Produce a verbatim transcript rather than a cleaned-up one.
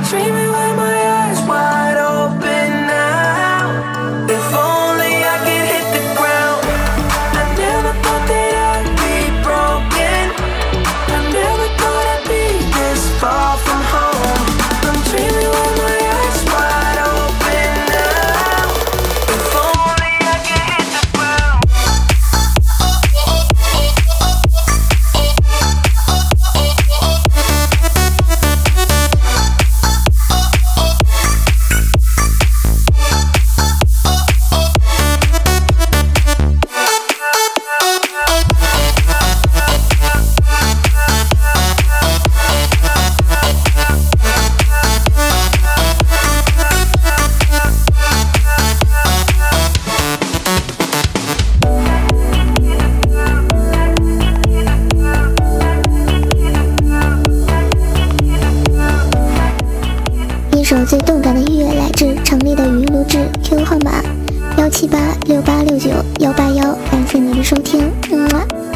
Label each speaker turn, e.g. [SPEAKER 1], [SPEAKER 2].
[SPEAKER 1] dreaming with my eyes wide open now. If only I could hit the ground. I never thought that I'd be broken. I never thought I'd be this far from home. I'm dreaming with my eyes wide open now. If only I could hit the ground.
[SPEAKER 2] 一首最动感的音乐来自常丽的语音录制 ，Q Q 号码幺七八六八六九幺八幺，感谢你的收听，嗯啊。